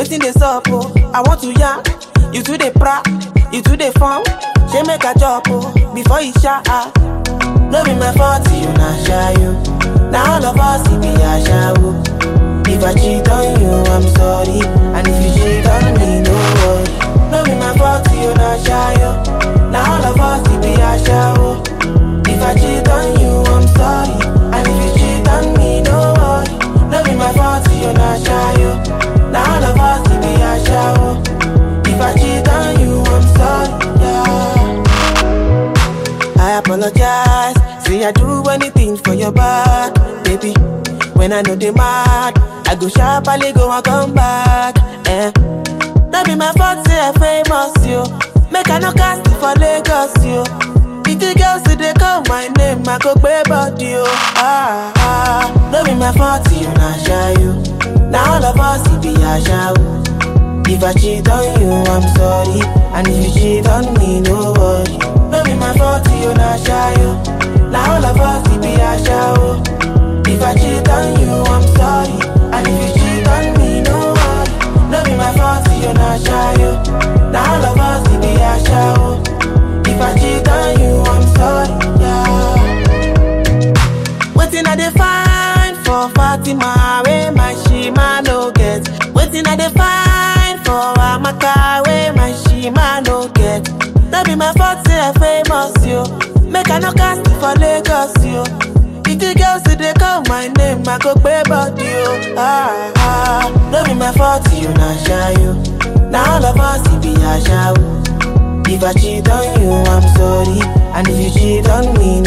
Waiting the sup, oh. I want to yarn. You to the pra, you to the farm. She make a job, oh, before you shot. No be my fault, you not shy, you. Now all of us, it be a shower. If I cheat on you, I'm sorry. And if you cheat on me, no worry. No be my fault, you not shy, you. Now all of us, it be a shower. If I cheat on you, I'm sorry. And if you cheat on me, no worry. No be my fault, you not shy, you. Now all of us, it be a shower. If I cheat on you, I'm sorry, yeah. I apologize. Say I do anything for your back, baby. When I know they mad, I go sharply go and come back. That be my fault, say I famous, yo. Make I no cast it for Lagos, yo. If the girls say they call my name, I go pay body, yo. That be my fault, you not shy, yo. Now all of us, it be a shower. If I cheat on you, I'm sorry. And if you cheat on me, no worry. No be my fault, you not shy, yo. Now all of us, it be a shower. If I cheat on you, I'm sorry. And if you cheat on me, no worry. No be my fault, you not shy, yo. Now all of us, it be a shower. If I cheat on you, I'm sorry, yeah. Waiting at the fine for Fatima, where my shima no get. Waiting at the fine for Amaka, where my shima no get. That be my fault, say I famous, yo. Make I no cast it for Lagos, yo. If the girls say they call my name, I go pay body, yo. No be my fault, you not shy, yo. Now all of us, it be a shower. If I cheat on you, I'm sorry. And if you cheat on me,